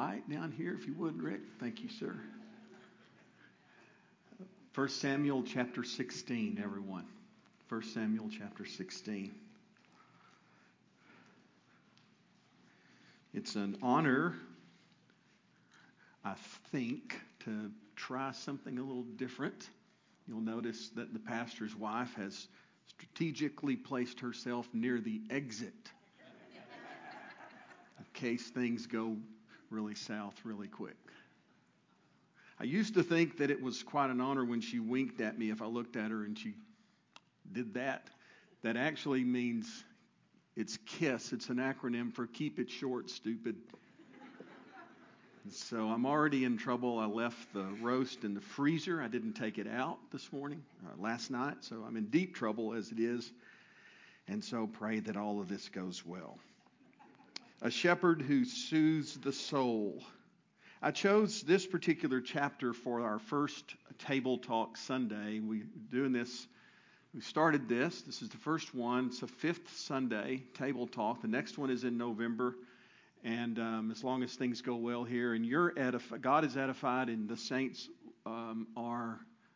light down here, if you would, Rick. Thank you, sir. 1 Samuel chapter 16, everyone. 1 Samuel chapter 16. It's an honor, I think, to try something a little different. You'll notice that the pastor's wife has strategically placed herself near the exit in case things go really south really quick. I used to think that it was quite an honor when she winked at me if I looked at her and she did that. That actually means it's KISS. It's an acronym for Keep It Short, Stupid. So I'm already in trouble. I left the roast in the freezer. I didn't take it out this morning, last night. So I'm in deep trouble as it is. And so pray that all of this goes well. A shepherd who soothes the soul. I chose this particular chapter for our first Table Talk Sunday. We started this. This is the first one. It's the fifth Sunday, Table Talk. The next one is in November. And as long as things go well here, and God is edified, and the saints are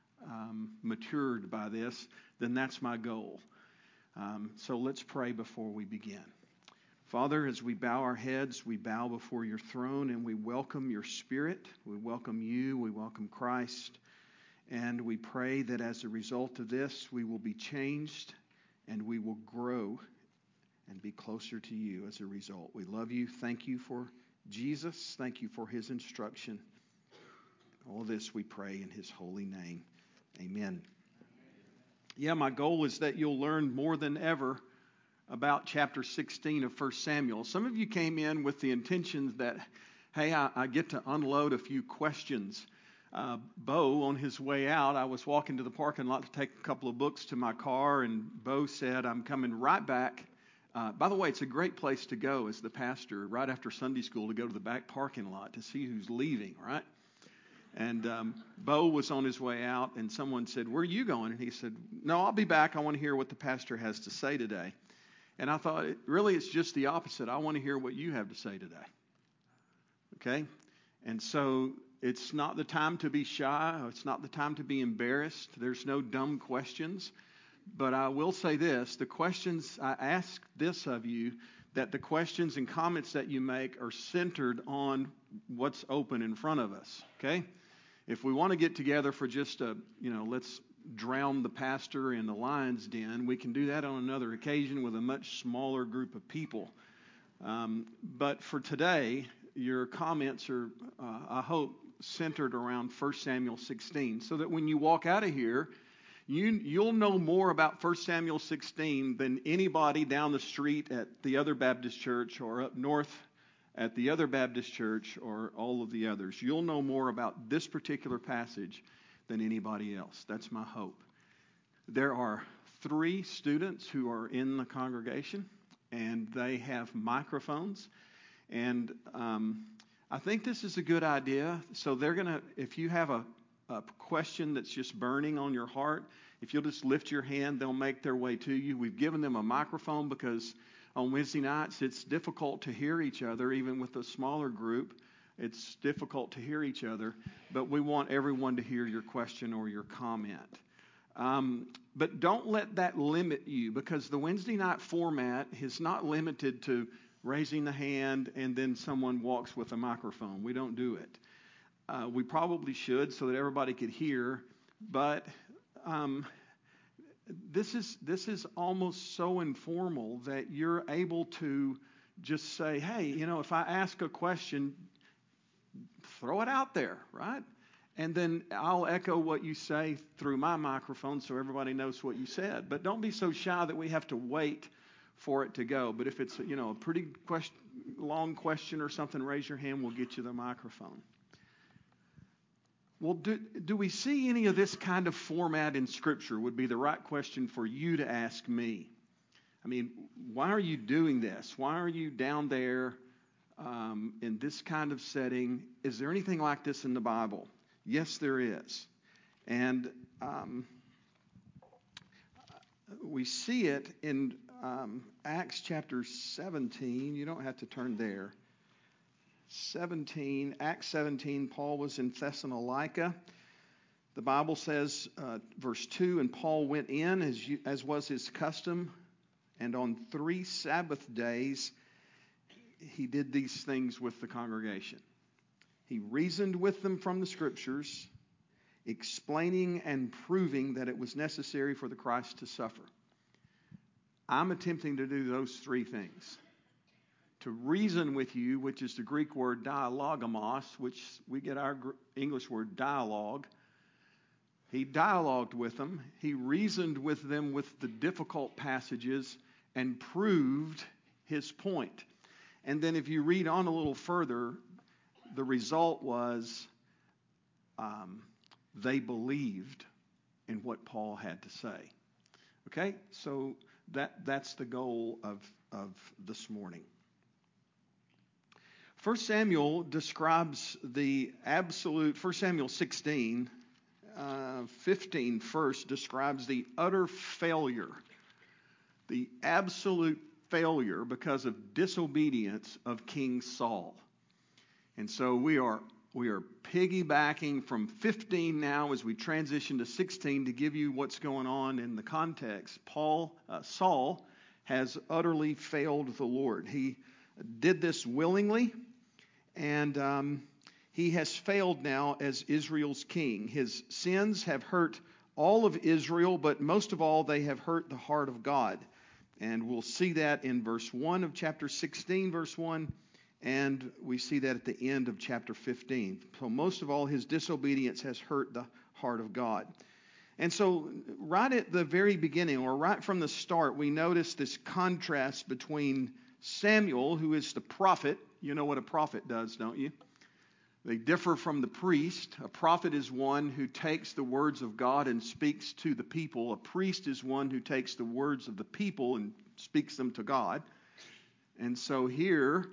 matured by this, then that's my goal. So let's pray before we begin. Father, as we bow our heads, we bow before your throne, and we welcome your Spirit. We welcome you. We welcome Christ. And we pray that as a result of this, we will be changed and we will grow and be closer to you as a result. We love you. Thank you for Jesus. Thank you for his instruction. All this we pray in his holy name. Amen. Yeah, my goal is that you'll learn more than ever about chapter 16 of 1 Samuel. Some of you came in with the intentions that, hey, I get to unload a few questions. Bo, on his way out, I was walking to the parking lot to take a couple of books to my car, and Bo said, I'm coming right back. By the way, it's a great place to go as the pastor, right after Sunday school, to go to the back parking lot to see who's leaving, right? And Bo was on his way out, and someone said, where are you going? And he said, no, I'll be back. I want to hear what the pastor has to say today. And I thought, really, it's just the opposite. I want to hear what you have to say today. Okay? And so it's not the time to be shy. It's not the time to be embarrassed. There's no dumb questions. But I will say this, the questions, I ask this of you, that the questions and comments that you make are centered on what's open in front of us, okay? If we want to get together for just let's drown the pastor in the lion's den, we can do that on another occasion with a much smaller group of people. But for today, your comments are, I hope, centered around 1 Samuel 16, so that when you walk out of here, you'll know more about 1 Samuel 16 than anybody down the street at the other Baptist church or up north at the other Baptist church or all of the others. You'll know more about this particular passage than anybody else. That's my hope. There are 3 students who are in the congregation, and they have microphones. And I think this is a good idea. So they're going to, if you have a question that's just burning on your heart, if you'll just lift your hand, they'll make their way to you. We've given them a microphone because on Wednesday nights it's difficult to hear each other, even with a smaller group. It's difficult to hear each other, but we want everyone to hear your question or your comment. But don't let that limit you, because the Wednesday night format is not limited to raising the hand and then someone walks with a microphone. We don't do it. We probably should so that everybody could hear, but this is almost so informal that you're able to just say, hey, if I ask a question, throw it out there, right? And then I'll echo what you say through my microphone so everybody knows what you said. But don't be so shy that we have to wait for it to go. But if it's a pretty long question or something, raise your hand, we'll get you the microphone. Well, do we see any of this kind of format in Scripture would be the right question for you to ask me. I mean, why are you doing this? Why are you down there in this kind of setting? Is there anything like this in the Bible? Yes, there is. And we see it in Acts chapter 17. You don't have to turn there. 17, Acts 17, Paul was in Thessalonica. The Bible says, verse 2, and Paul went in as was his custom, and on 3 Sabbath days he did these things with the congregation. He reasoned with them from the Scriptures, explaining and proving that it was necessary for the Christ to suffer. I'm attempting to do those 3 things. To reason with you, which is the Greek word dialogamos, which we get our English word dialogue. He dialogued with them. He reasoned with them with the difficult passages and proved his point. And then if you read on a little further, the result was they believed in what Paul had to say. Okay? So that's the goal of this morning. 1 Samuel describes the absolute, 1 Samuel 16, 15 first describes the utter failure, the absolute failure because of disobedience of King Saul. And so we are piggybacking from 15 now as we transition to 16 to give you what's going on in the context. Saul has utterly failed the Lord. He did this willingly. And he has failed now as Israel's king. His sins have hurt all of Israel, but most of all, they have hurt the heart of God. And we'll see that in verse 1 of chapter 16, verse 1, and we see that at the end of chapter 15. So most of all, his disobedience has hurt the heart of God. And so right at the very beginning, or right from the start, we notice this contrast between Samuel, who is the prophet. You know what a prophet does, don't you? They differ from the priest. A prophet is one who takes the words of God and speaks to the people. A priest is one who takes the words of the people and speaks them to God. And so here,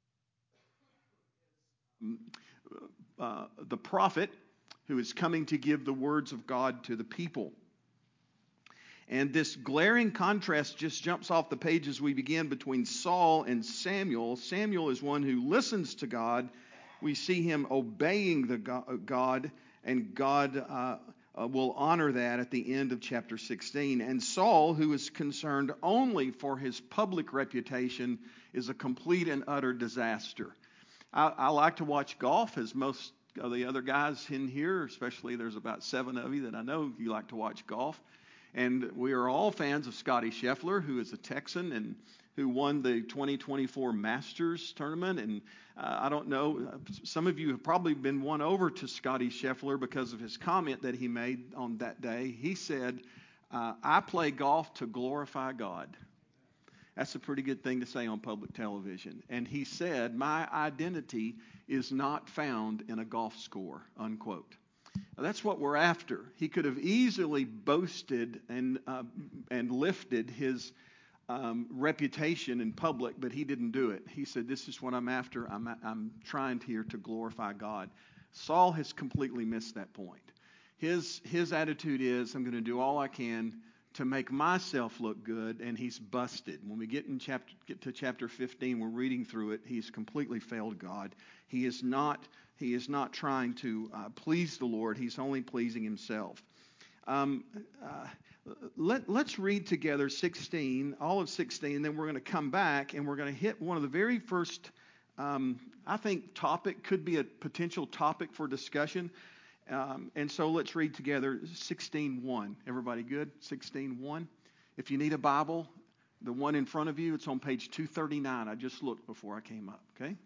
the prophet who is coming to give the words of God to the people. And this glaring contrast just jumps off the page as we begin between Saul and Samuel. Samuel is one who listens to God. We see him obeying the God, and God will honor that at the end of chapter 16. And Saul, who is concerned only for his public reputation, is a complete and utter disaster. I like to watch golf, as most of the other guys in here, especially there's about 7 of you that I know you like to watch golf. And we are all fans of Scotty Scheffler, who is a Texan and who won the 2024 Masters tournament. And I don't know, some of you have probably been won over to Scotty Scheffler because of his comment that he made on that day. He said, I play golf to glorify God. That's a pretty good thing to say on public television. And he said, my identity is not found in a golf score, unquote. That's what we're after. He could have easily boasted and lifted his reputation in public, but he didn't do it. He said, this is what I'm after. I'm trying here to glorify God. Saul has completely missed that point. His attitude is, I'm going to do all I can to make myself look good, and he's busted. When we get to chapter 15, we're reading through it. He's completely failed God. He is not trying to please the Lord. He's only pleasing himself. Let's read together 16, all of 16, and then we're going to come back and we're going to hit one of the very first, I think, topic, could be a potential topic for discussion. And so let's read together 16:1. Everybody good? 16:1. If you need a Bible, the one in front of you, it's on page 239. I just looked before I came up, okay?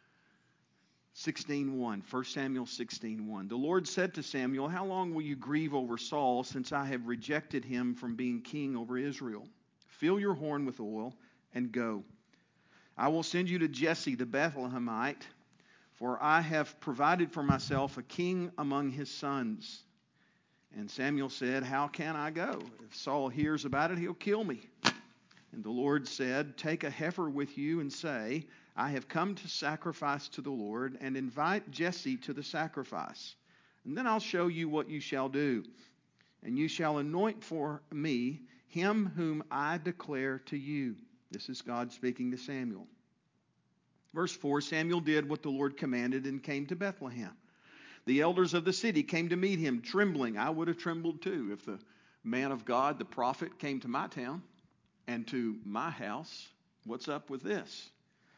16:1, 1 Samuel 16:1. The Lord said to Samuel, how long will you grieve over Saul, since I have rejected him from being king over Israel? Fill your horn with oil and go. I will send you to Jesse the Bethlehemite, for I have provided for myself a king among his sons. And Samuel said, how can I go? If Saul hears about it, he'll kill me. And the Lord said, take a heifer with you and say, I have come to sacrifice to the Lord, and invite Jesse to the sacrifice. And then I'll show you what you shall do. And you shall anoint for me him whom I declare to you. This is God speaking to Samuel. Verse 4, Samuel did what the Lord commanded and came to Bethlehem. The elders of the city came to meet him, trembling. I would have trembled too if the man of God, the prophet, came to my town and to my house. What's up with this?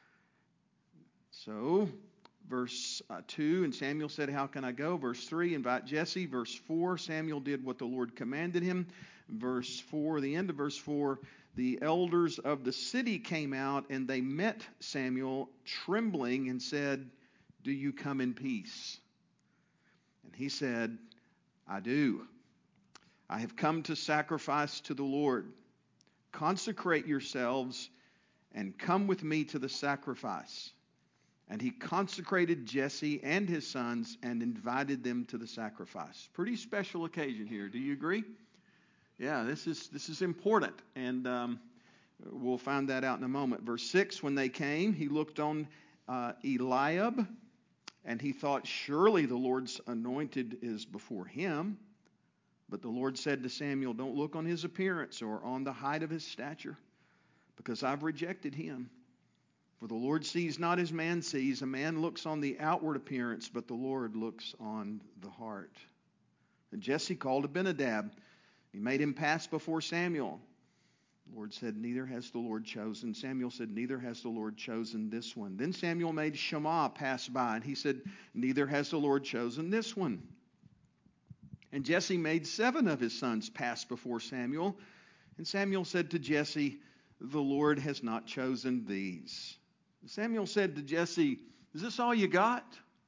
So, verse 2, and Samuel said, how can I go? Verse 3, invite Jesse. Verse 4, Samuel did what the Lord commanded him. Verse 4, the end of verse 4, the elders of the city came out and they met Samuel trembling and said, do you come in peace? And he said, I do. I have come to sacrifice to the Lord. Consecrate yourselves and come with me to the sacrifice. And he consecrated Jesse and his sons and invited them to the sacrifice. Pretty special occasion here. Do you agree? Yeah, this is important. And we'll find that out in a moment. Verse 6, when they came, he looked on Eliab, and he thought, surely the Lord's anointed is before him. But the Lord said to Samuel, don't look on his appearance or on the height of his stature, because I've rejected him. For the Lord sees not as man sees. A man looks on the outward appearance, but the Lord looks on the heart. And Jesse called Abinadab. He made him pass before Samuel. The Lord said, neither has the Lord chosen. Samuel said, neither has the Lord chosen this one. Then Samuel made Shammah pass by, and he said, neither has the Lord chosen this one. And Jesse made 7 of his sons pass before Samuel. And Samuel said to Jesse, the Lord has not chosen these. Samuel said to Jesse, is this all you got?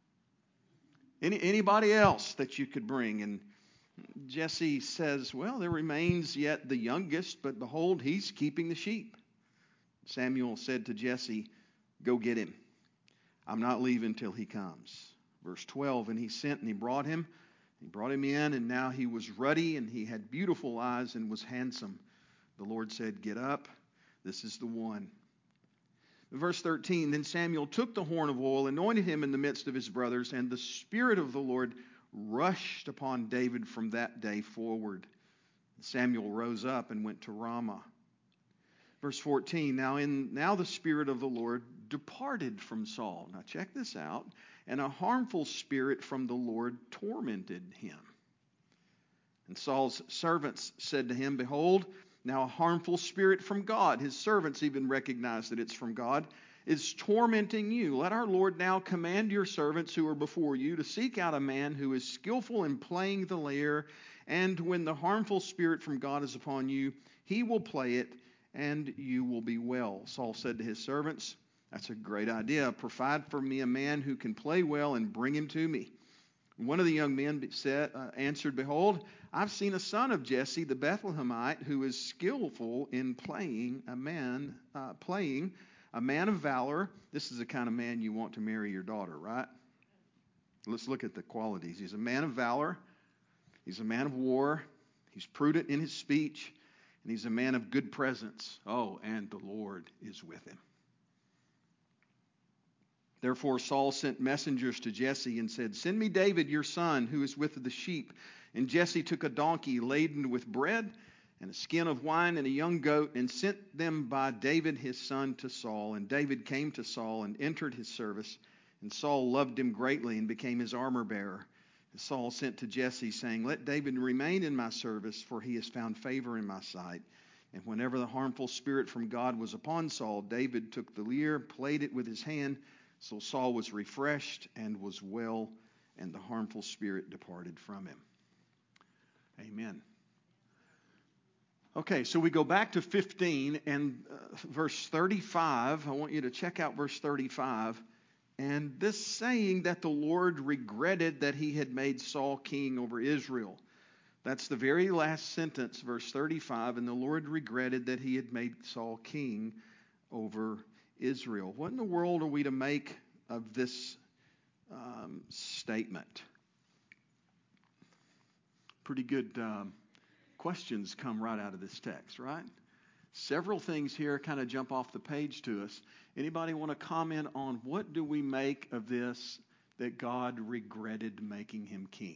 Anybody else that you could bring? And Jesse says, well, there remains yet the youngest, but behold, he's keeping the sheep. Samuel said to Jesse, go get him. I'm not leaving till he comes. Verse 12, and he sent and he brought him. He brought him in, and now he was ruddy, and he had beautiful eyes and was handsome. The Lord said, get up. This is the one. Verse 13, then Samuel took the horn of oil, anointed him in the midst of his brothers, and the Spirit of the Lord rushed upon David from that day forward. Samuel rose up and went to Ramah. Verse 14, now the Spirit of the Lord departed from Saul. Now check this out. And a harmful spirit from the Lord tormented him. And Saul's servants said to him, behold, now a harmful spirit from God, his servants even recognize that it's from God, is tormenting you. Let our Lord now command your servants who are before you to seek out a man who is skillful in playing the lyre, and when the harmful spirit from God is upon you, he will play it, and you will be well. Saul said to his servants, that's a great idea. Provide for me a man who can play well and bring him to me. One of the young men answered, behold, I've seen a son of Jesse the Bethlehemite who is skillful in playing a man of valor. This is the kind of man you want to marry your daughter, right? Let's look at the qualities. He's a man of valor. He's a man of war. He's prudent in his speech. And he's a man of good presence. Oh, and the Lord is with him. Therefore Saul sent messengers to Jesse and said, send me David your son who is with the sheep. And Jesse took a donkey laden with bread and a skin of wine and a young goat and sent them by David his son to Saul. And David came to Saul and entered his service. And Saul loved him greatly and became his armor bearer. And Saul sent to Jesse saying, let David remain in my service, for he has found favor in my sight. And whenever the harmful spirit from God was upon Saul, David took the lyre, played it with his hand. So Saul was refreshed and was well, and the harmful spirit departed from him. Amen. Okay, so we go back to 15 and verse 35. I want you to check out verse 35. And this saying that the Lord regretted that he had made Saul king over Israel. That's the very last sentence, verse 35. And the Lord regretted that he had made Saul king over Israel. What in the world are we to make of this statement? Pretty good questions come right out of this text, right? Several things here kind of jump off the page to us. Anybody want to comment on what do we make of this, that God regretted making him king?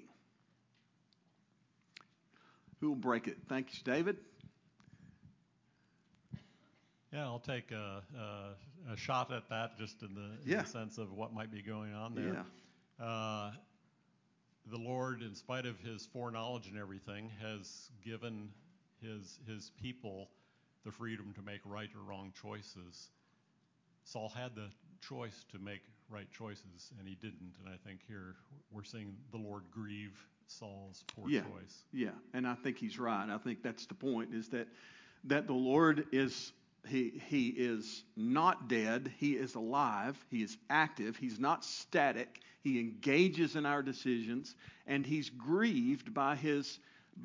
Who will break it? Thanks, David. Yeah, I'll take a shot at that, just in the sense of what might be going on there. Yeah. The Lord, in spite of his foreknowledge and everything, has given his people the freedom to make right or wrong choices. Saul had the choice to make right choices, and he didn't. And I think here we're seeing the Lord grieve Saul's poor choice. Yeah, and I think he's right. I think that's the point, is that the Lord is, he is not dead. He is alive. He is active. He's not static. He engages in our decisions, and he's grieved by his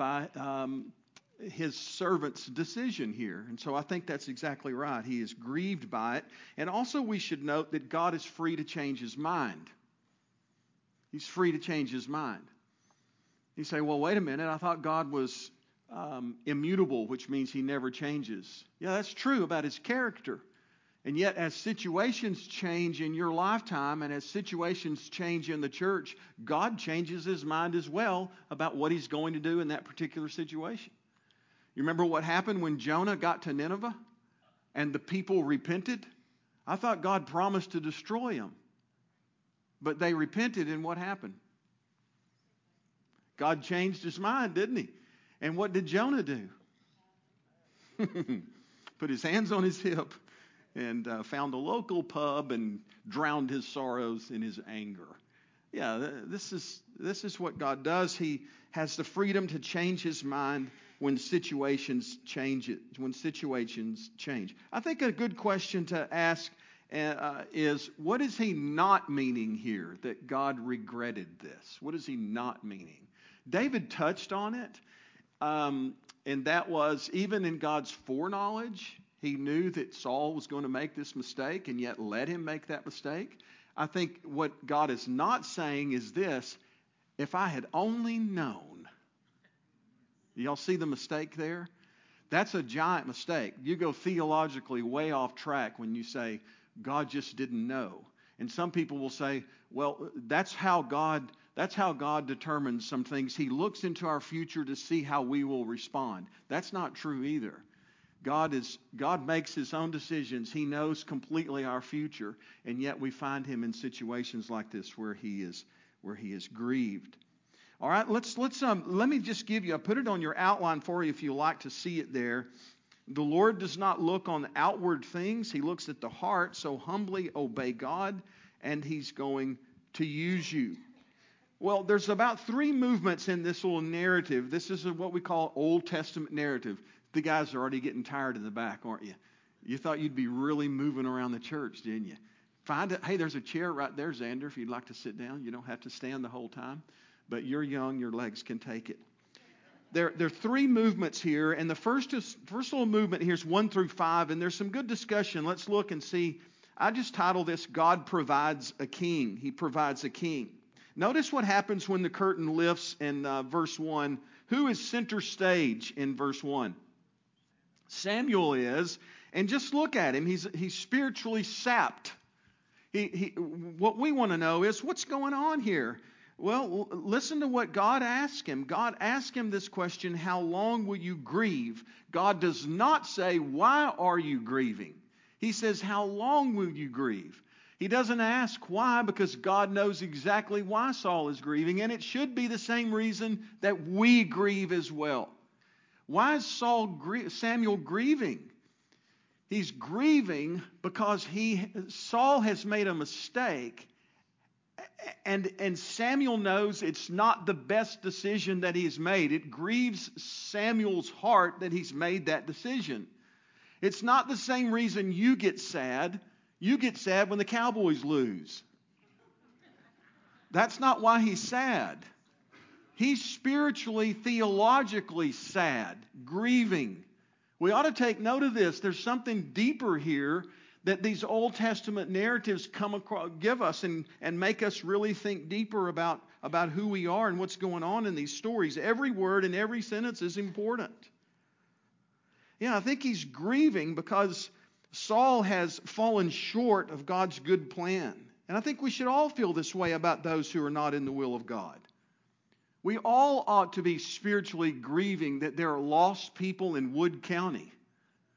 servant's decision here. And so I think that's exactly right. He is grieved by it. And also we should note that God is free to change his mind. He's free to change his mind. You say, well, wait a minute, I thought God was immutable, which means he never changes. Yeah, that's true about his character. And yet, as situations change in your lifetime and as situations change in the church, God changes his mind as well about what he's going to do in that particular situation. You remember what happened when Jonah got to Nineveh and the people repented? I thought God promised to destroy them. But they repented, and what happened? God changed his mind, didn't he? And what did Jonah do? Put his hands on his hip and found a local pub and drowned his sorrows in his anger. Yeah, this is what God does. He has the freedom to change his mind when situations change. I think a good question to ask is, what is he not meaning here that God regretted this? What is he not meaning? David touched on it, and that was, even in God's foreknowledge, he knew that Saul was going to make this mistake and yet let him make that mistake. I think what God is not saying is this: if I had only known. Y'all see the mistake there? That's a giant mistake. You go theologically way off track when you say God just didn't know. And some people will say, well, that's how God determines some things. He looks into our future to see how we will respond. That's not true either. God makes his own decisions. He knows completely our future, and yet we find him in situations like this where he is grieved. All right, let me just give you, I put it on your outline for you if you like to see it there. The Lord does not look on outward things. He looks at the heart. So humbly obey God, and he's going to use you. Well, there's about 3 movements in this little narrative. This is what we call Old Testament narrative. The guys are already getting tired in the back, aren't you? You thought you'd be really moving around the church, didn't you? Hey, there's a chair right there, Xander, if you'd like to sit down. You don't have to stand the whole time. But you're young, your legs can take it. There are 3 movements here, and the first little movement here is 1 through 5, and there's some good discussion. Let's look and see. I just titled this, God Provides a King. He provides a king. Notice what happens when the curtain lifts in verse 1. Who is center stage in verse 1? Samuel is, and just look at him. He's spiritually sapped. What we want to know is, what's going on here? Well, listen to what God asked him. God asked him this question: how long will you grieve? God does not say, why are you grieving? He says, how long will you grieve? He doesn't ask why, because God knows exactly why Saul is grieving, and it should be the same reason that we grieve as well. Why is Samuel grieving? He's grieving because Saul has made a mistake, and Samuel knows it's not the best decision that he's made. It grieves Samuel's heart that he's made that decision. It's not the same reason you get sad. You get sad when the Cowboys lose. That's not why he's sad. He's spiritually, theologically sad, grieving. We ought to take note of this. There's something deeper here that these Old Testament narratives give us and make us really think deeper about who we are and what's going on in these stories. Every word and every sentence is important. Yeah, I think he's grieving because Saul has fallen short of God's good plan. And I think we should all feel this way about those who are not in the will of God. We all ought to be spiritually grieving that there are lost people in Wood County.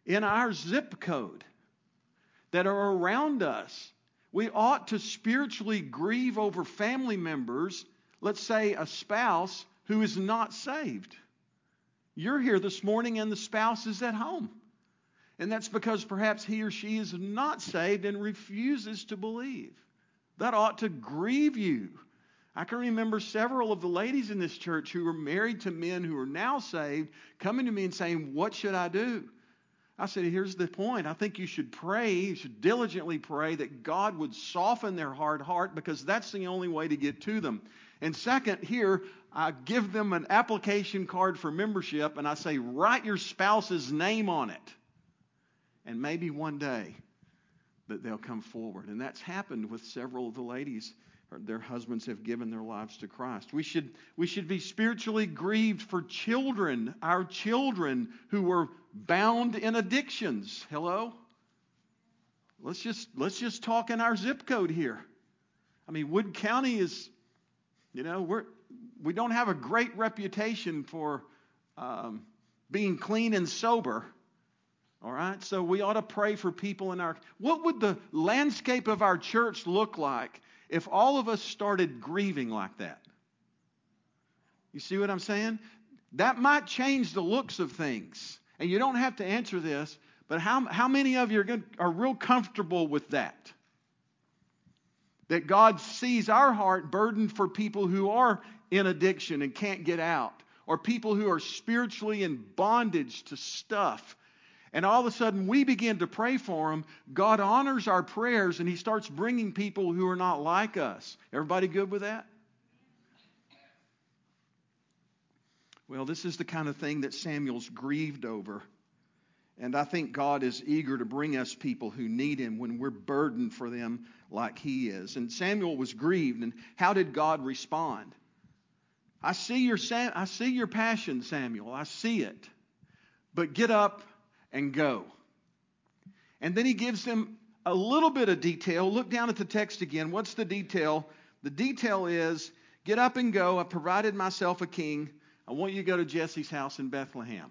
in our zip code that are around us. We ought to spiritually grieve over family members, let's say a spouse who is not saved. You're here this morning and the spouse is at home. And that's because perhaps he or she is not saved and refuses to believe. That ought to grieve you. I can remember several of the ladies in this church who were married to men who are now saved coming to me and saying, "What should I do?" I said, here's the point. I think you should pray, you should diligently pray that God would soften their hard heart, because that's the only way to get to them. And second, here, I give them an application card for membership, and I say, write your spouse's name on it. And maybe one day that they'll come forward. And that's happened with several of the ladies. Their husbands have given their lives to Christ. We should be spiritually grieved for children, our children who were bound in addictions. Hello? Let's just talk in our zip code here. I mean, Wood County is, we don't have a great reputation for being clean and sober. All right? So we ought to pray for people in our... What would the landscape of our church look like if all of us started grieving like that? You see what I'm saying? That might change the looks of things. And you don't have to answer this, but how many of you are real comfortable with that? That God sees our heart burdened for people who are in addiction and can't get out, or people who are spiritually in bondage to stuff. And all of a sudden we begin to pray for them. God honors our prayers, and He starts bringing people who are not like us. Everybody good with that? Well, this is the kind of thing that Samuel's grieved over. And I think God is eager to bring us people who need Him when we're burdened for them like He is. And Samuel was grieved. And how did God respond? I see your passion, Samuel. I see it. But get up and go. And then He gives him a little bit of detail. Look down at the text again. What's the detail? The detail is, get up and go. I've provided myself a king. I want you to go to Jesse's house in Bethlehem.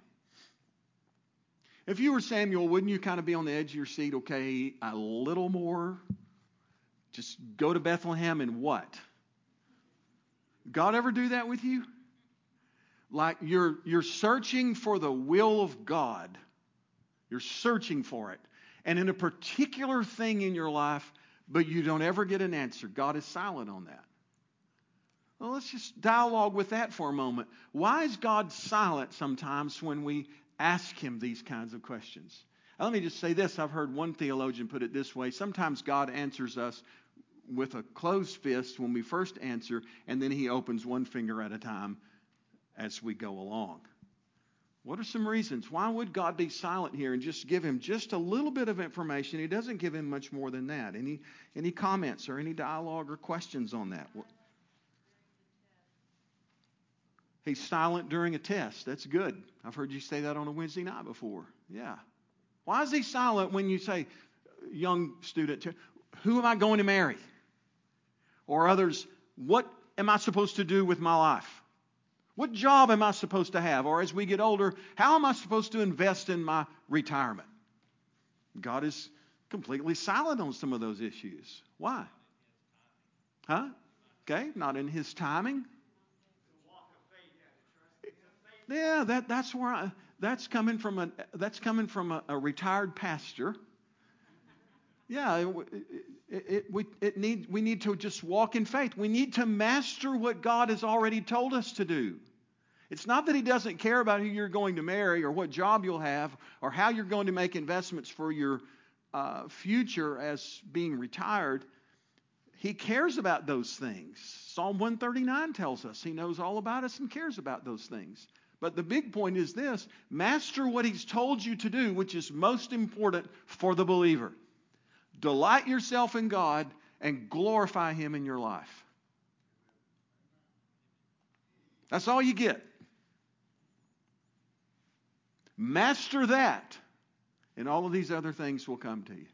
If you were Samuel, wouldn't you kind of be on the edge of your seat? Okay, a little more. Just go to Bethlehem and what? God ever do that with you? Like you're searching for the will of God. You're searching for it. And in a particular thing in your life, but you don't ever get an answer. God is silent on that. Well, let's just dialogue with that for a moment. Why is God silent sometimes when we ask Him these kinds of questions? Now, let me just say this. I've heard one theologian put it this way. Sometimes God answers us with a closed fist when we first answer, and then He opens one finger at a time as we go along. What are some reasons? Why would God be silent here and just give him just a little bit of information? He doesn't give him much more than that. Any comments or any dialogue or questions on that? He's silent during a test. That's good. I've heard you say that on a Wednesday night before. Yeah. Why is He silent when you say, young student, who am I going to marry? Or others, what am I supposed to do with my life? What job am I supposed to have? Or as we get older, how am I supposed to invest in my retirement? God is completely silent on some of those issues. Why? Huh? Okay, not in His timing. Yeah, that's coming from a retired pastor. Yeah, we need to just walk in faith. We need to master what God has already told us to do. It's not that He doesn't care about who you're going to marry or what job you'll have or how you're going to make investments for your future as being retired. He cares about those things. Psalm 139 tells us He knows all about us and cares about those things. But the big point is this: master what He's told you to do, which is most important for the believer. Delight yourself in God and glorify Him in your life. That's all you get. Master that, and all of these other things will come to you.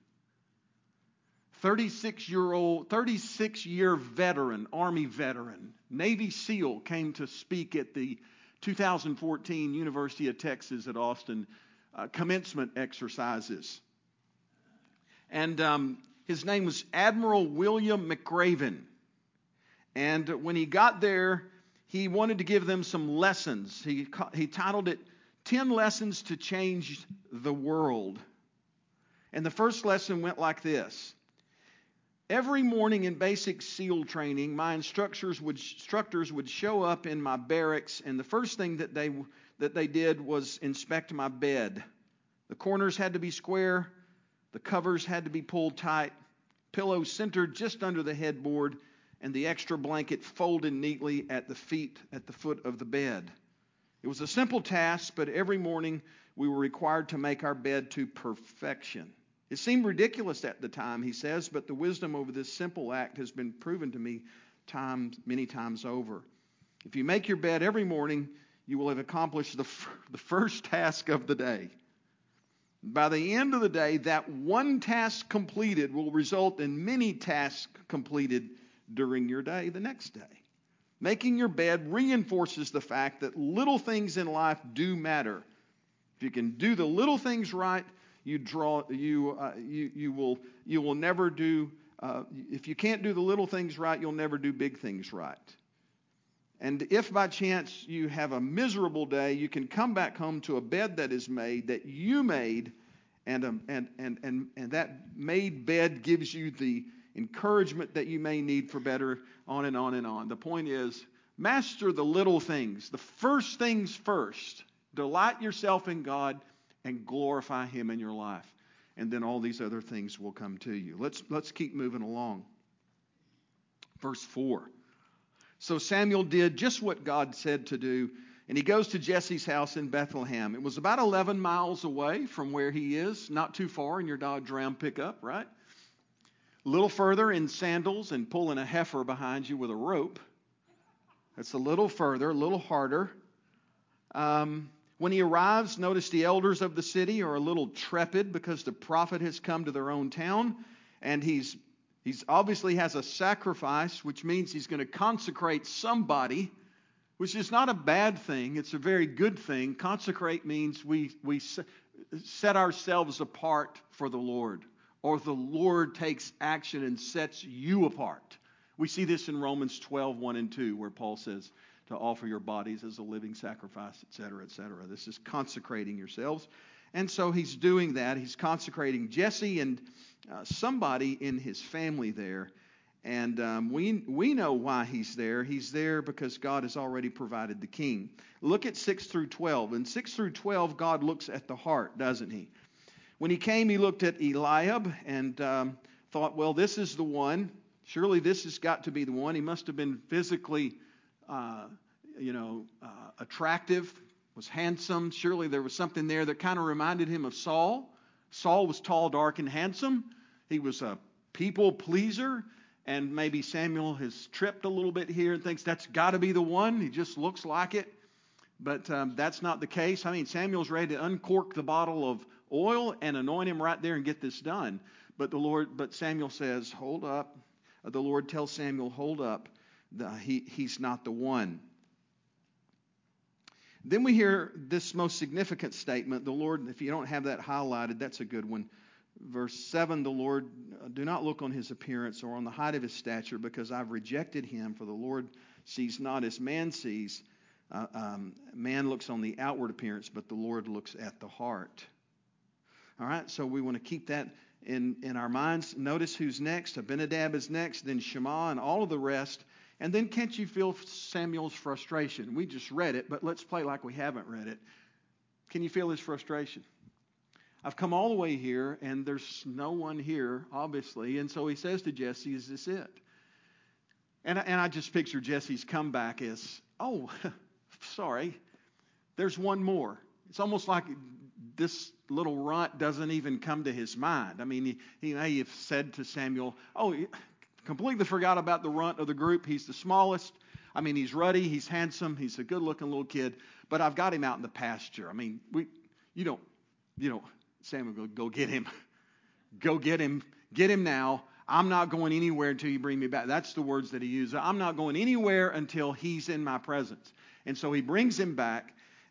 36-year veteran, Army veteran, Navy SEAL came to speak at the 2014 University of Texas at Austin commencement exercises. And his name was Admiral William McRaven. And when he got there, he wanted to give them some lessons. He titled it 10 Lessons to Change the World. And the first lesson went like this. Every morning in basic SEAL training, my instructors would show up in my barracks, and the first thing that they did was inspect my bed. The corners had to be square, the covers had to be pulled tight, pillows centered just under the headboard, and the extra blanket folded neatly at the foot of the bed. It was a simple task, but every morning we were required to make our bed to perfection. It seemed ridiculous at the time, he says, but the wisdom over this simple act has been proven to me many times over. If you make your bed every morning, you will have accomplished the first task of the day. By the end of the day, that one task completed will result in many tasks completed during your day the next day. Making your bed reinforces the fact that little things in life do matter. If you can do the little things right, you will never do. If you can't do the little things right, you'll never do big things right. And if by chance you have a miserable day, you can come back home to a bed that is made, that you made, and that made bed gives you the encouragement that you may need for better, on and on and on. The point is, master the little things. The first things first. Delight yourself in God and glorify Him in your life. And then all these other things will come to you. Let's keep moving along. Verse 4. So Samuel did just what God said to do, and he goes to Jesse's house in Bethlehem. It was about 11 miles away from where he is, not too far in your Dodge Ram pickup, right? A little further in sandals and pulling a heifer behind you with a rope. That's a little further, a little harder. When he arrives, notice the elders of the city are a little trepid because the prophet has come to their own town, and he's obviously has a sacrifice, which means he's going to consecrate somebody, which is not a bad thing. It's a very good thing. Consecrate means we set ourselves apart for the Lord, or the Lord takes action and sets you apart. We see this in Romans 12, 1 and 2, where Paul says to offer your bodies as a living sacrifice, etc., etc. This is consecrating yourselves. And so he's doing that. He's consecrating Jesse and somebody in his family there. And we know why he's there. He's there because God has already provided the king. Look at 6 through 12. In 6 through 12, God looks at the heart, doesn't he? When he came, he looked at Eliab and thought, well, this is the one. Surely this has got to be the one. He must have been physically attractive, was handsome. Surely there was something there that kind of reminded him of Saul. Saul was tall, dark, and handsome. He was a people pleaser. And maybe Samuel has tripped a little bit here and thinks that's got to be the one. He just looks like it. But that's not the case. I mean, Samuel's ready to uncork the bottle of oil and anoint him right there and get this done. But Samuel says, hold up. The Lord tells Samuel, hold up. He's not the one. Then we hear this most significant statement. The Lord, if you don't have that highlighted, that's a good one. Verse 7, the Lord, do not look on his appearance or on the height of his stature, because I've rejected him. For the Lord sees not as man sees. Man looks on the outward appearance, but the Lord looks at the heart. All right, so we want to keep that in our minds. Notice who's next. Abinadab is next, then Shammah and all of the rest. And then can't you feel Samuel's frustration? We just read it, but let's play like we haven't read it. Can you feel his frustration? I've come all the way here, and there's no one here, obviously. And so he says to Jesse, is this it? And I just picture Jesse's comeback as, oh, sorry, there's one more. It's almost like this little runt doesn't even come to his mind. I mean, he may have said to Samuel, oh, completely forgot about the runt of the group. He's the smallest. I mean, he's ruddy, he's handsome, he's a good-looking little kid, but I've got him out in the pasture. I mean, you don't, Samuel, go get him. Go get him. Get him now. I'm not going anywhere until you bring me back. That's the words that he used. I'm not going anywhere until he's in my presence. And so he brings him back.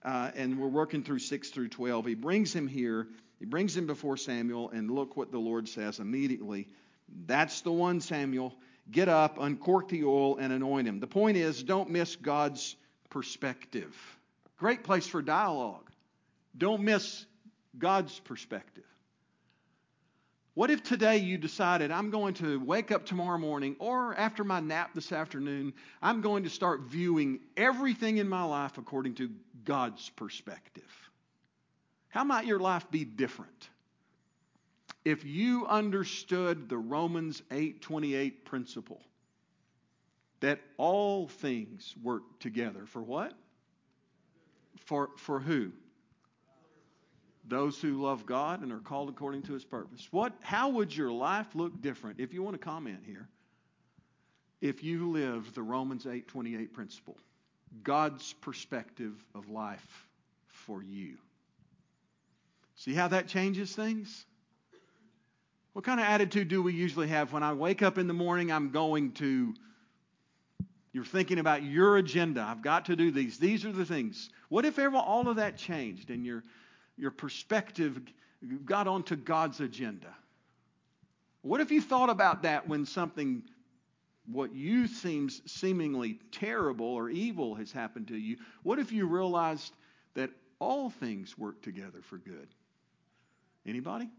and we're working through 6 through 12. He brings him here. He brings him before Samuel, and look what the Lord says immediately. That's the one, Samuel. Get up, uncork the oil, and anoint him. The point is, don't miss God's perspective. Great place for dialogue. Don't miss God's perspective. What if today you decided, I'm going to wake up tomorrow morning, or after my nap this afternoon, I'm going to start viewing everything in my life according to God's perspective? How might your life be different if you understood the Romans 8:28 principle that all things work together for what? For who? Those who love God and are called according to His purpose. How would your life look different, if you want to comment here, if you lived the Romans 8:28 principle? God's perspective of life for you. See how that changes things? What kind of attitude do we usually have when I wake up in the morning? You're thinking about your agenda. I've got to do these. These are the things. What if all of that changed and your perspective got onto God's agenda? What if you thought about that when something, what you seems seemingly terrible or evil has happened to you? What if you realized that all things work together for good? Anybody?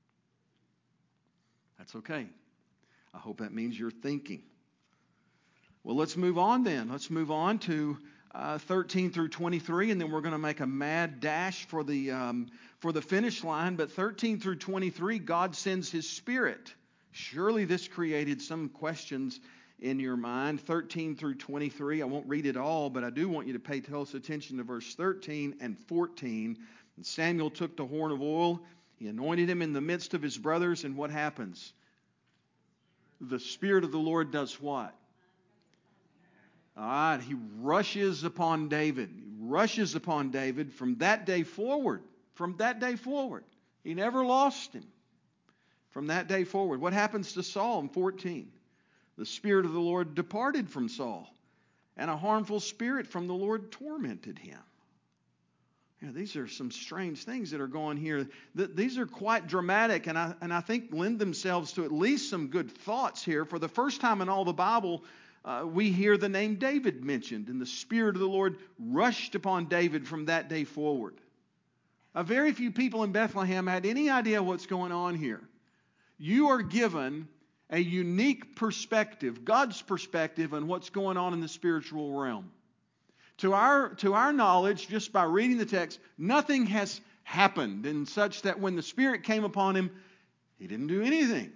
That's okay. I hope that means you're thinking. Well, let's move on then. Let's move on to 13 through 23, and then we're going to make a mad dash for the finish line. But 13 through 23, God sends His Spirit. Surely this created some questions in your mind. 13 through 23, I won't read it all, but I do want you to pay close attention to verse 13 and 14. And Samuel took the horn of oil. He anointed him in the midst of his brothers, and what happens? The Spirit of the Lord does what? All right, He rushes upon David. He rushes upon David from that day forward. From that day forward. He never lost him. From that day forward. What happens to Saul in 14? The Spirit of the Lord departed from Saul, and a harmful spirit from the Lord tormented him. These are some strange things that are going here. These are quite dramatic, and I think lend themselves to at least some good thoughts here. For the first time in all the Bible, we hear the name David mentioned, and the Spirit of the Lord rushed upon David from that day forward. Very few people in Bethlehem had any idea what's going on here. You are given a unique perspective, God's perspective, on what's going on in the spiritual realm. To our knowledge, just by reading the text, nothing has happened in such that when the Spirit came upon him, he didn't do anything.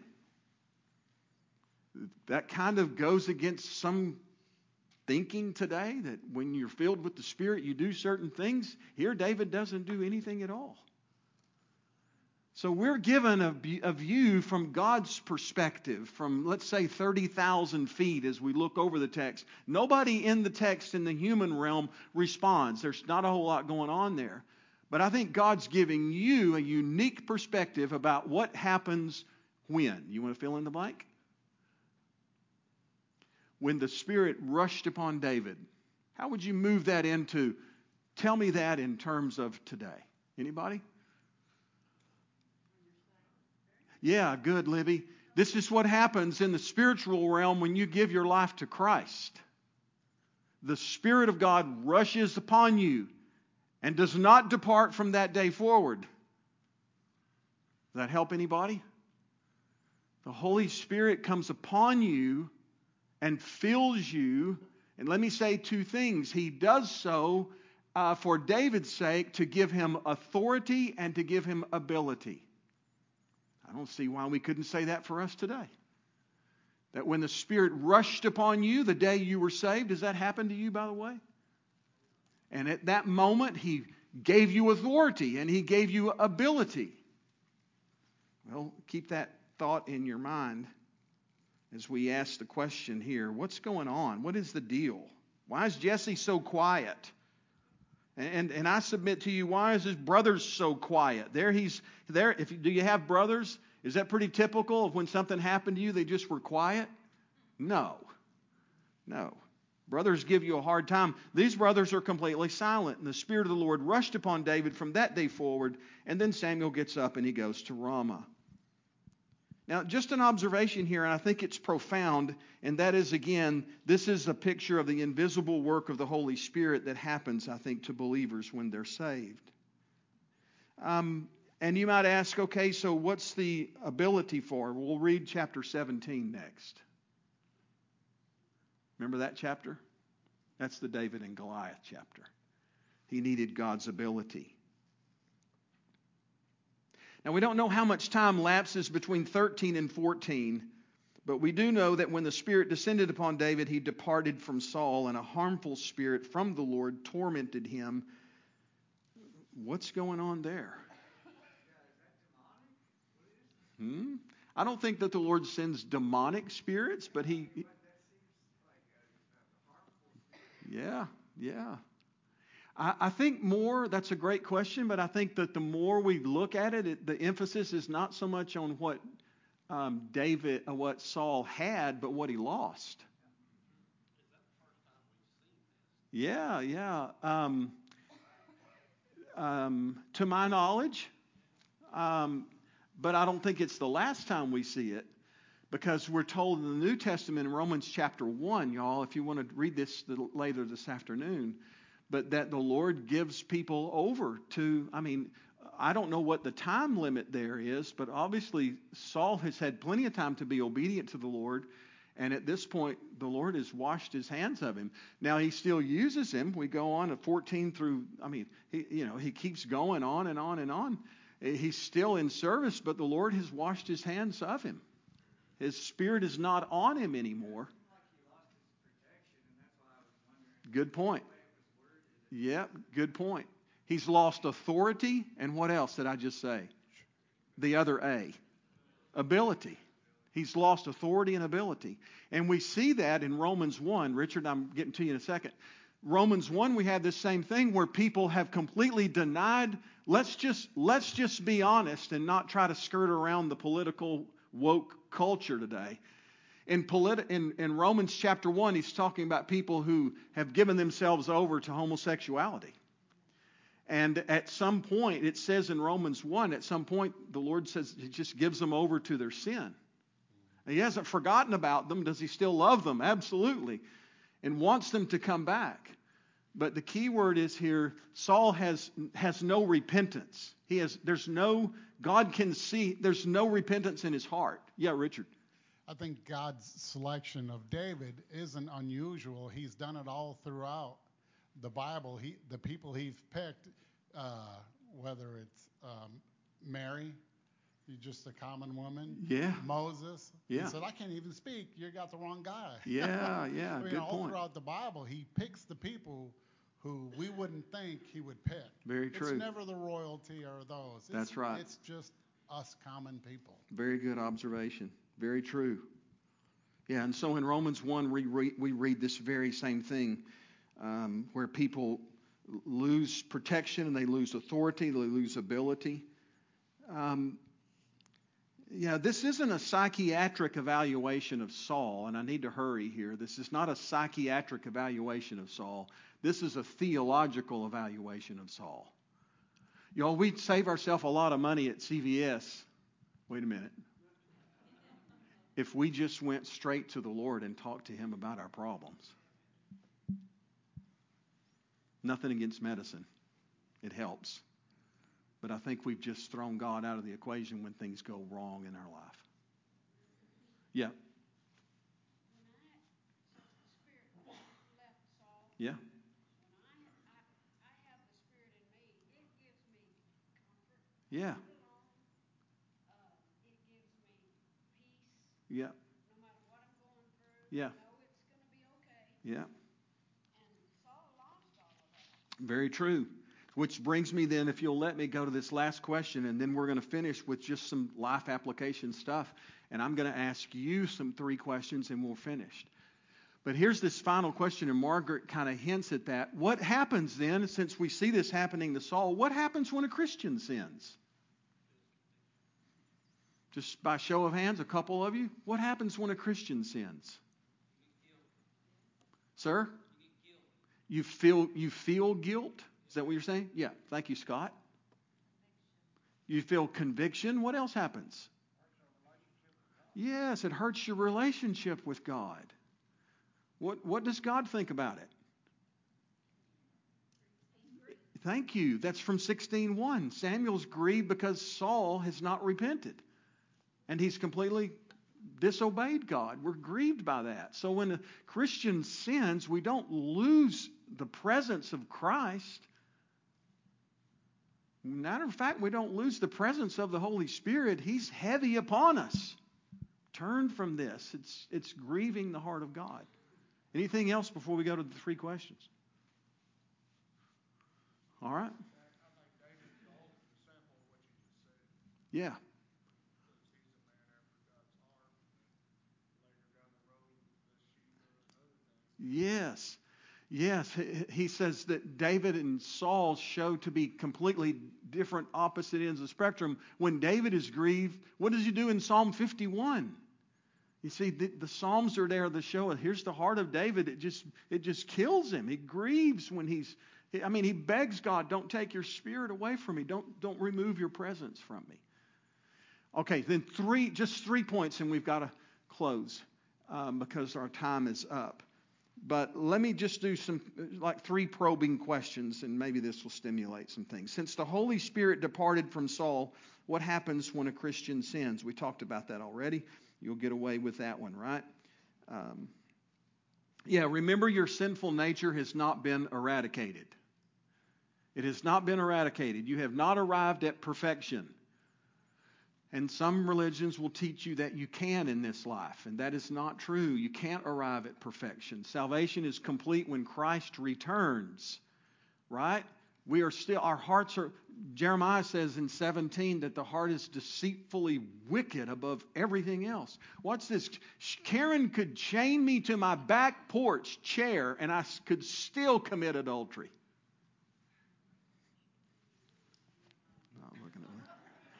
That kind of goes against some thinking today that when you're filled with the Spirit, you do certain things. Here, David doesn't do anything at all. So we're given a view from God's perspective, from, let's say, 30,000 feet as we look over the text. Nobody in the text in the human realm responds. There's not a whole lot going on there. But I think God's giving you a unique perspective about what happens when. You want to fill in the blank? When the Spirit rushed upon David. How would you move that into, tell me that in terms of today? Anybody? Yeah, good, Libby. This is what happens in the spiritual realm when you give your life to Christ. The Spirit of God rushes upon you and does not depart from that day forward. Does that help anybody? The Holy Spirit comes upon you and fills you. And let me say two things. He does so for David's sake, to give him authority and to give him ability. I don't see why we couldn't say that for us today. That when the Spirit rushed upon you the day you were saved, does that happen to you, by the way? And at that moment, He gave you authority and He gave you ability. Well, keep that thought in your mind as we ask the question here, what's going on? What is the deal? Why is Jesse so quiet? And I submit to you, why is his brother so quiet? Do you have brothers? Is that pretty typical of when something happened to you, they just were quiet? No. Brothers give you a hard time. These brothers are completely silent. And the Spirit of the Lord rushed upon David from that day forward. And then Samuel gets up and he goes to Ramah. Now, just an observation here, and I think it's profound, and that is, again, this is a picture of the invisible work of the Holy Spirit that happens, I think, to believers when they're saved. And you might ask, okay, so what's the ability for? We'll read chapter 17 next. Remember that chapter? That's the David and Goliath chapter. He needed God's ability. Now, we don't know how much time lapses between 13 and 14, but we do know that when the Spirit descended upon David, he departed from Saul, and a harmful spirit from the Lord tormented him. What's going on there? I don't think that the Lord sends demonic spirits, but he... Yeah. I think more, that's a great question, but I think that the more we look at it, the emphasis is not so much on what what Saul had, but what he lost. Yeah. To my knowledge, but I don't think it's the last time we see it. Because we're told in the New Testament in Romans chapter 1, y'all, if you want to read this later this afternoon, but that the Lord gives people over to, I don't know what the time limit there is, but obviously Saul has had plenty of time to be obedient to the Lord, and at this point the Lord has washed his hands of him. Now he still uses him. We go on at 14 through, he keeps going on and on and on. He's still in service, but the Lord has washed his hands of him. His Spirit is not on him anymore. Good point. Yeah, good point. He's lost authority, and what else did I just say? The other A. Ability. He's lost authority and ability. And we see that in Romans 1. Richard, I'm getting to you in a second. Romans 1, we have this same thing where people have completely denied. Let's just be honest and not try to skirt around the political woke culture today. In Romans chapter 1, he's talking about people who have given themselves over to homosexuality. And at some point, it says in Romans 1, at some point, the Lord says he just gives them over to their sin. He hasn't forgotten about them. Does he still love them? Absolutely. And wants them to come back. But the key word is here, Saul has no repentance. God can see there's no repentance in his heart. Yeah, Richard. I think God's selection of David isn't unusual. He's done it all throughout the Bible. The people he's picked, whether it's Mary, just a common woman. Yeah. Moses. Yeah. He said, I can't even speak. You got the wrong guy. Yeah. Good all point. Throughout the Bible, he picks the people who we wouldn't think he would pick. Very true. It's never the royalty or those. That's right. It's just us common people. Very good observation. Very true. Yeah, and so in Romans 1, we read this very same thing, where people lose protection and they lose authority, they lose ability. This isn't a psychiatric evaluation of Saul, and I need to hurry here. This is not a psychiatric evaluation of Saul. This is a theological evaluation of Saul. Y'all, we'd save ourselves a lot of money at CVS. Wait a minute. If we just went straight to the Lord and talked to him about our problems. Nothing against medicine. It helps. But I think we've just thrown God out of the equation when things go wrong in our life. Yeah. Yeah. Yeah. Yeah. No matter what I'm going through, yeah. I know it's going to be okay. Yeah. And Saul lost all of that. Very true. Which brings me then, if you'll let me go to this last question, and then we're going to finish with just some life application stuff. And I'm going to ask you 3 questions, and we're finished. But here's this final question, and Margaret kind of hints at that. What happens then, since we see this happening to Saul, what happens when a Christian sins? Just by show of hands, a couple of you. What happens when a Christian sins? Sir? You feel guilt? Is that what you're saying? Yeah. Thank you, Scott. You feel conviction. What else happens? Yes, it hurts your relationship with God. What does God think about it? Thank you. That's from 16:1. Samuel's grieved because Saul has not repented. And he's completely disobeyed God. We're grieved by that. So when a Christian sins, we don't lose the presence of Christ. Matter of fact, we don't lose the presence of the Holy Spirit. He's heavy upon us. Turn from this. It's grieving the heart of God. Anything else before we go to the 3 questions? All right. Yeah. Yes. Yes. He says that David and Saul show to be completely different opposite ends of the spectrum. When David is grieved, what does he do in Psalm 51? You see, the Psalms are there to show it. Here's the heart of David. It just kills him. He grieves when he begs God, don't take your spirit away from me. Don't remove your presence from me. Okay, then just 3 points, and we've got to close because our time is up. But let me just do 3 probing questions, and maybe this will stimulate some things. Since the Holy Spirit departed from Saul, what happens when a Christian sins? We talked about that already. You'll get away with that one, right? Remember your sinful nature has not been eradicated. It has not been eradicated. You have not arrived at perfection. And some religions will teach you that you can in this life, and that is not true. You can't arrive at perfection. Salvation is complete when Christ returns, right? Our hearts are, Jeremiah says in 17 that the heart is deceitfully wicked above everything else. What's this? Karen could chain me to my back porch chair and I could still commit adultery. Not looking at me.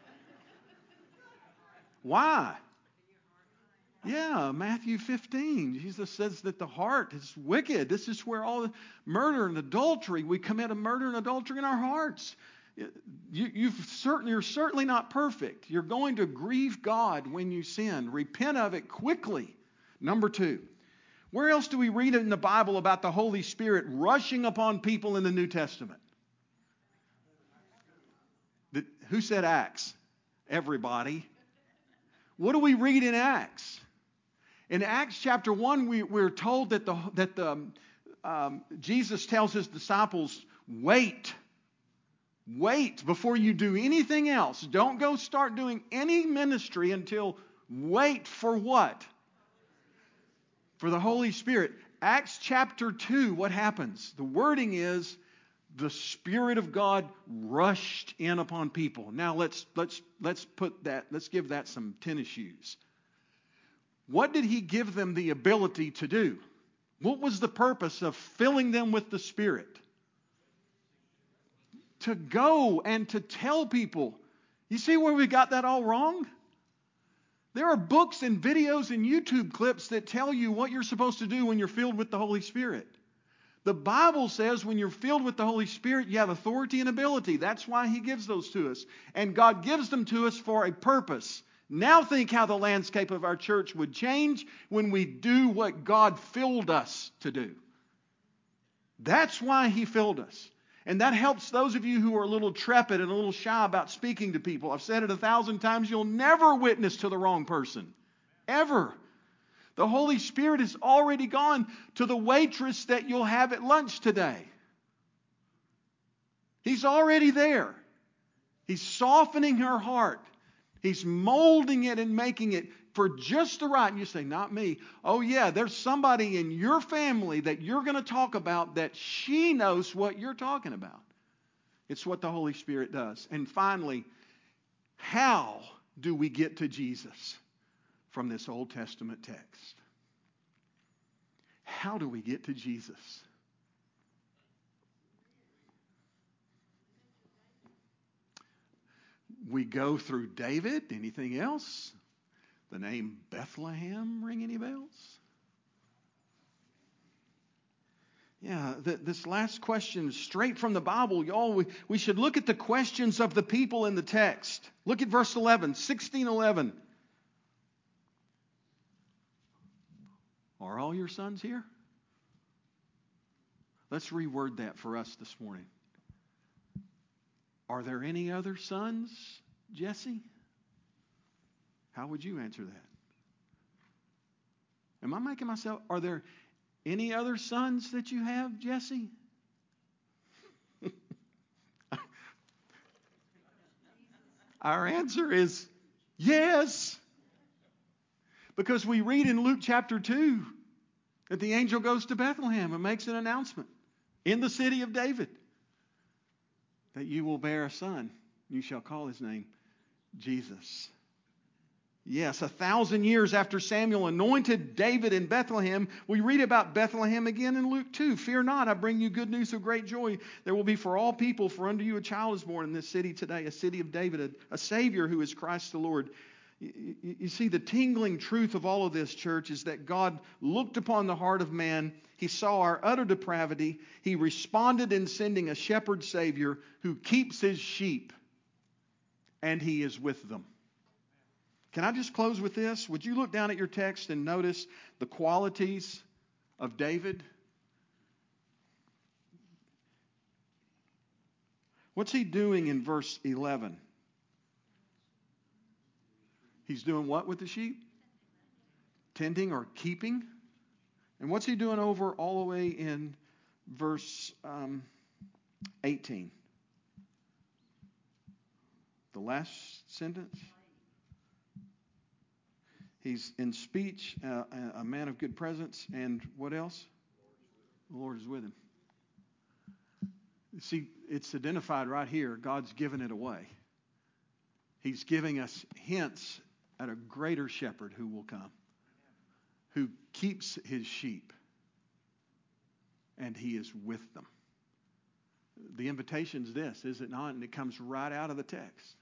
Why? Yeah, Matthew 15. Jesus says that the heart is wicked. This is where all the murder and adultery, we commit a murder and adultery in our hearts. You're certainly not perfect. You're going to grieve God when you sin. Repent of it quickly. Number 2, where else do we read it in the Bible about the Holy Spirit rushing upon people in the New Testament? Who said Acts? Everybody. What do we read in Acts? In Acts chapter 1, we're told that Jesus tells his disciples, wait before you do anything else. Don't go start doing any ministry until wait for what? For the Holy Spirit. Acts chapter 2, what happens? The wording is, the Spirit of God rushed in upon people. Now let's give that some tennis shoes. What did he give them the ability to do? What was the purpose of filling them with the Spirit? To go and to tell people. You see where we got that all wrong? There are books and videos and YouTube clips that tell you what you're supposed to do when you're filled with the Holy Spirit. The Bible says when you're filled with the Holy Spirit, you have authority and ability. That's why he gives those to us. And God gives them to us for a purpose. Now think how the landscape of our church would change when we do what God filled us to do. That's why he filled us. And that helps those of you who are a little trepid and a little shy about speaking to people. I've said it 1,000 times, you'll never witness to the wrong person. Ever. The Holy Spirit has already gone to the waitress that you'll have at lunch today. He's already there. He's softening her heart. He's molding it and making it for just the right. And you say, not me. Oh yeah, there's somebody in your family that you're going to talk about that she knows what you're talking about. It's what the Holy Spirit does. And finally, how do we get to Jesus from this Old Testament text? How do we get to Jesus? We go through David. Anything else? The name Bethlehem ring any bells? Yeah, this last question, straight from the Bible, y'all. We should look at the questions of the people in the text. Look at verse 11, 16:11. Are all your sons here? Let's reword that for us this morning. Are there any other sons, Jesse? How would you answer that? Am I making myself? Are there any other sons that you have, Jesse? Our answer is yes. Because we read in Luke chapter 2 that the angel goes to Bethlehem and makes an announcement in the city of David that you will bear a son. You shall call his name Jesus. Yes, 1,000 years after Samuel anointed David in Bethlehem, we read about Bethlehem again in Luke 2. Fear not, I bring you good news of great joy. There will be for all people, for unto you a child is born in this city today, a city of David, a Savior who is Christ the Lord. You see, the tingling truth of all of this, church, is that God looked upon the heart of man. He saw our utter depravity. He responded in sending a shepherd Savior who keeps his sheep, and he is with them. Can I just close with this? Would you look down at your text and notice the qualities of David? What's he doing in verse 11? He's doing what with the sheep? Tending or keeping. And what's he doing over all the way in verse 18? The last sentence. He's in speech, a man of good presence, and what else? The Lord is with him. See, it's identified right here. God's given it away. He's giving us hints at a greater shepherd who will come, who keeps his sheep, and he is with them. The invitation's this, is it not? And it comes right out of the text.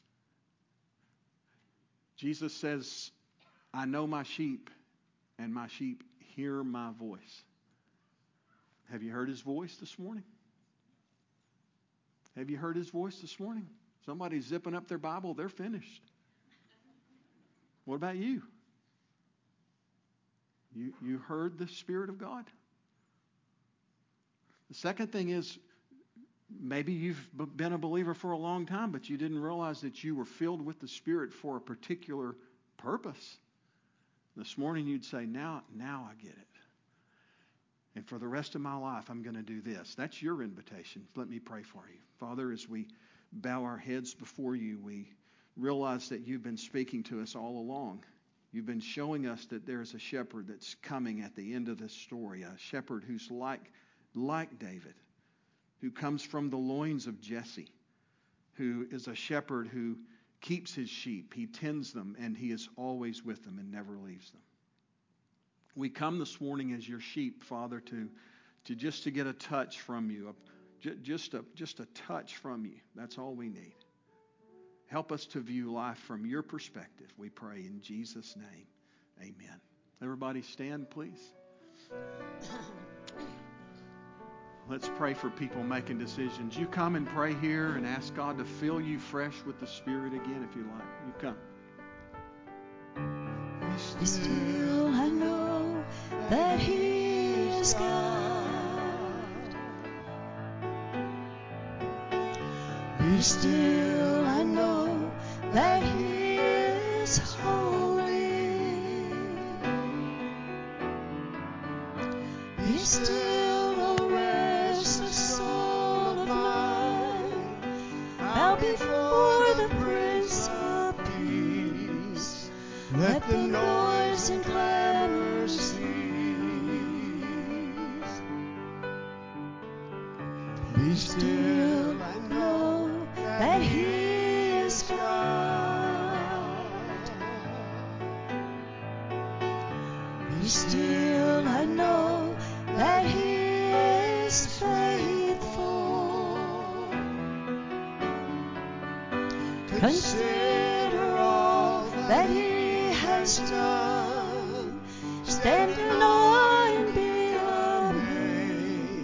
Jesus says, I know my sheep, and my sheep hear my voice. Have you heard his voice this morning? Have you heard his voice this morning? Somebody's zipping up their Bible, they're finished. What about you? You heard the Spirit of God? The second thing is, maybe you've been a believer for a long time, but you didn't realize that you were filled with the Spirit for a particular purpose. This morning you'd say, now I get it. And for the rest of my life, I'm going to do this. That's your invitation. Let me pray for you. Father, as we bow our heads before you, we realize that you've been speaking to us all along. You've been showing us that there's a shepherd that's coming at the end of this story, a shepherd who's like David, who comes from the loins of Jesse, who is a shepherd who keeps his sheep, he tends them, and he is always with them and never leaves them. We come this morning as your sheep, Father, to get a touch from you, just a touch from you. That's all we need. Help us to view life from your perspective, we pray in Jesus' name. Amen. Everybody stand, please. Let's pray for people making decisions. You come and pray here and ask God to fill you fresh with the Spirit again if you like. You come. Be still, I know that He is God. Be still, I know that He is holy. Be still, O restless soul of mine, bow before the Prince of Peace. Let the noise and clamor cease. Be still, I know that He is God. Be still, I know that He is faithful. Consider all that He has done. Stand in awe and be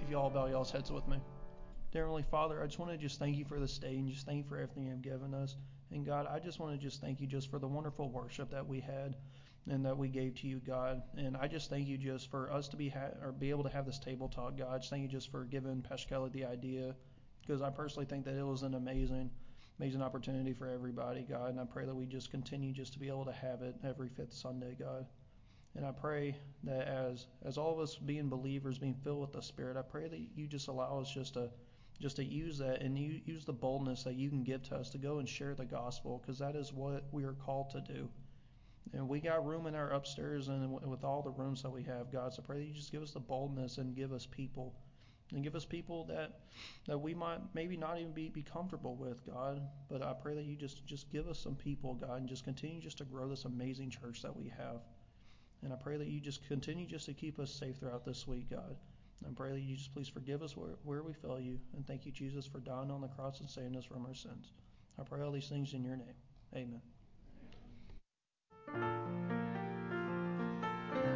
if you all bow y'all's heads with me. Dear Heavenly Father, I just want to just thank you for this day and just thank you for everything you've given us. And God, I just want to just thank you just for the wonderful worship that we had and that we gave to you, God. And I just thank you just for us to be able to have this table talk, God. I just thank you just for giving Pastor Kelly the idea, because I personally think that it was an amazing opportunity for everybody, God. And I pray that we just continue just to be able to have it every fifth Sunday, God. And I pray that as all of us being believers, being filled with the Spirit, I pray that you just allow us just to use that and use the boldness that you can give to us to go and share the gospel, because that is what we are called to do. And we got room in our upstairs and with all the rooms that we have, God. So I pray that you just give us the boldness and give us people. And give us people that we might maybe not even be comfortable with, God. But I pray that you just give us some people, God, and just continue just to grow this amazing church that we have. And I pray that you just continue just to keep us safe throughout this week, God. And I pray that you just please forgive us where we fail you. And thank you, Jesus, for dying on the cross and saving us from our sins. I pray all these things in your name. Amen.